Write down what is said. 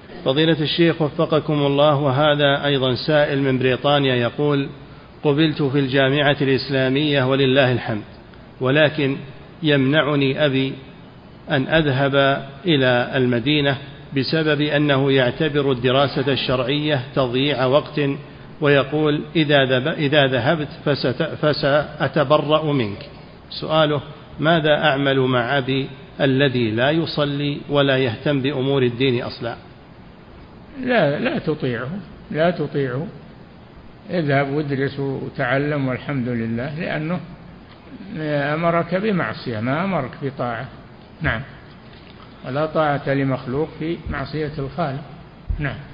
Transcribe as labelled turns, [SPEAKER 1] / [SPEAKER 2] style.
[SPEAKER 1] فضيلة الشيخ وفقكم الله، وهذا أيضا سائل من بريطانيا يقول: قبلت في الجامعة الإسلامية ولله الحمد، ولكن يمنعني أبي أن أذهب إلى المدينة بسبب أنه يعتبر الدراسة الشرعية تضييع وقت، ويقول: إذا ذهبت فسأتبرأ منك. سؤاله: ماذا أعمل مع أبي الذي لا يصلي ولا يهتم بأمور الدين أصلا؟
[SPEAKER 2] لا تطيعه، اذهب وادرس وتعلم والحمد لله، لأنه أمرك بمعصية ما أمرك بطاعة. نعم، ولا طاعة لمخلوق في معصية الخالق. نعم.